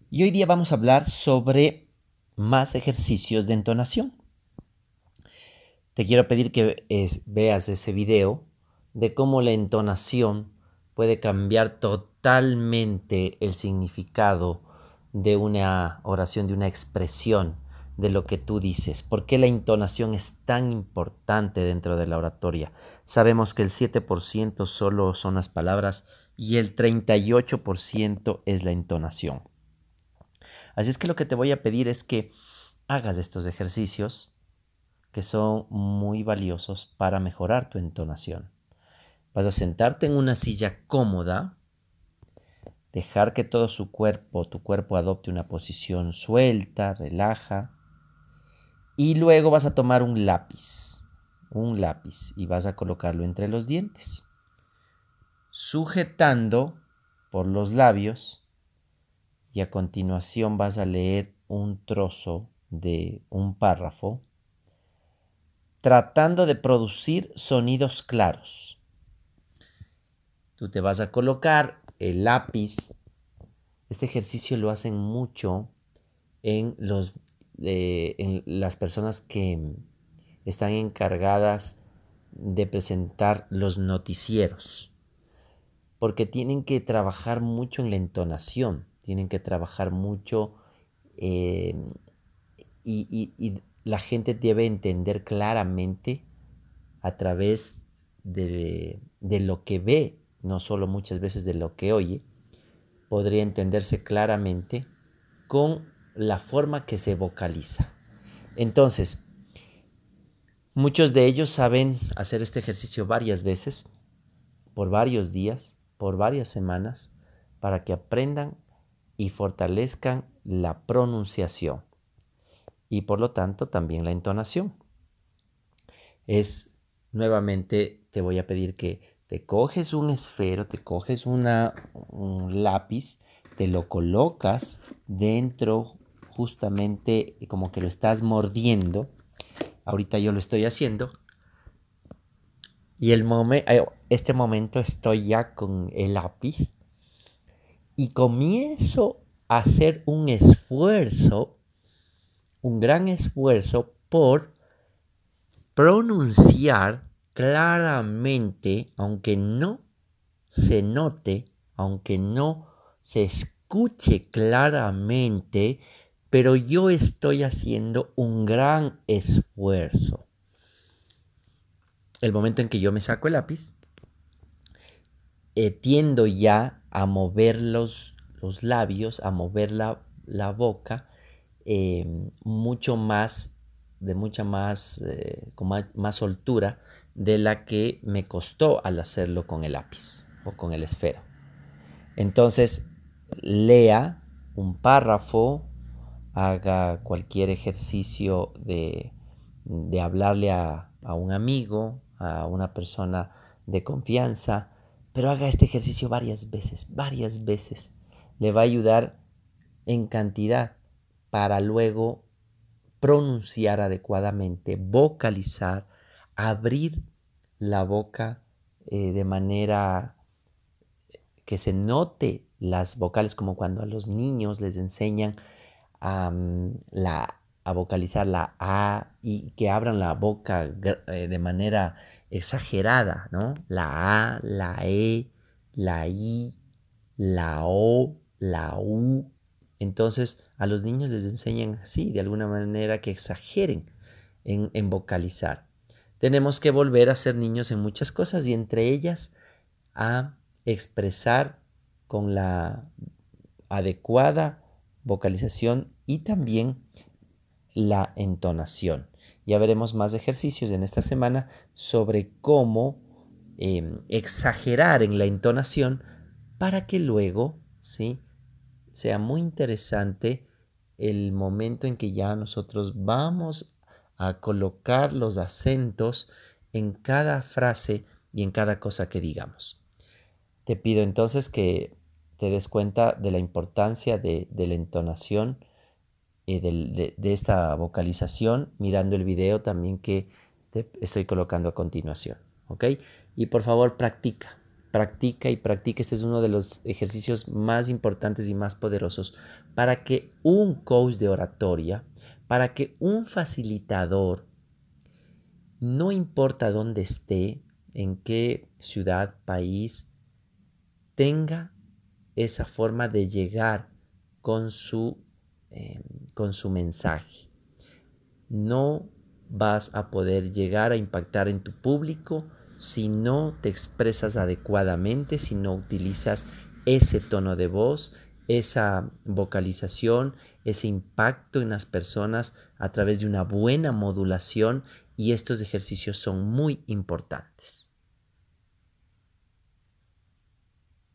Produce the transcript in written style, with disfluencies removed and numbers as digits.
Y hoy día vamos a hablar sobre más ejercicios de entonación. Te quiero pedir que veas ese video de cómo la entonación puede cambiar totalmente el significado de una oración, de una expresión, de lo que tú dices. ¿Por qué la entonación es tan importante dentro de la oratoria? Sabemos que el 7% solo son las palabras y el 38% es la entonación. Así es que lo que te voy a pedir es que hagas estos ejercicios que son muy valiosos para mejorar tu entonación. Vas a sentarte en una silla cómoda, dejar que todo tu cuerpo adopte una posición suelta, relaja, y luego vas a tomar un lápiz, y vas a colocarlo entre los dientes, sujetando por los labios, y a continuación vas a leer un trozo de un párrafo tratando de producir sonidos claros. Tú te vas a colocar el lápiz. Este ejercicio lo hacen mucho en las personas que están encargadas de presentar los noticieros, porque tienen que trabajar mucho en la entonación, tienen que trabajar mucho eh, y la gente debe entender claramente a través de lo que ve, no solo muchas veces de lo que oye, podría entenderse claramente con la forma que se vocaliza. Entonces, muchos de ellos saben hacer este ejercicio varias veces, por varios días, por varias semanas, para que aprendan y fortalezcan la pronunciación y por lo tanto también la entonación. Nuevamente te voy a pedir que te coges un esfero, te coges un lápiz, te lo colocas dentro justamente como que lo estás mordiendo. Ahorita yo lo estoy haciendo. Y este momento estoy ya con el lápiz y comienzo a hacer un esfuerzo, un gran esfuerzo por pronunciar claramente, aunque no se note, aunque no se escuche claramente, pero yo estoy haciendo un gran esfuerzo. El momento en que yo me saco el lápiz, tiendo ya a mover los labios, a mover la boca, mucho más, de mucha más, con más soltura de la que me costó al hacerlo con el lápiz o con el esfero. Entonces, lea un párrafo, haga cualquier ejercicio de hablarle a un amigo, a una persona de confianza, pero haga este ejercicio varias veces, varias veces. Le va a ayudar en cantidad para luego pronunciar adecuadamente, vocalizar, abrir la boca de manera que se note las vocales, como cuando a los niños les enseñan a vocalizar la A y que abran la boca de manera exagerada, ¿no? La A, la E, la I, la O, la U. Entonces a los niños les enseñan así, de alguna manera que exageren en vocalizar. Tenemos que volver a ser niños en muchas cosas y entre ellas a expresar con la adecuada vocalización y también la entonación. Ya veremos más ejercicios en esta semana sobre cómo exagerar en la entonación para que luego, ¿sí?, sea muy interesante el momento en que ya nosotros vamos a colocar los acentos en cada frase y en cada cosa que digamos. Te pido entonces que te des cuenta de la importancia de la entonación, de esta vocalización, mirando el video también que te estoy colocando a continuación, ¿ok? Y por favor, practica, practica y practica. Este es uno de los ejercicios más importantes y más poderosos para que un coach de oratoria, para que un facilitador, no importa dónde esté, en qué ciudad, país, tenga esa forma de llegar con su, con su mensaje. No vas a poder llegar a impactar en tu público si no te expresas adecuadamente, si no utilizas ese tono de voz, esa vocalización, ese impacto en las personas a través de una buena modulación, y estos ejercicios son muy importantes.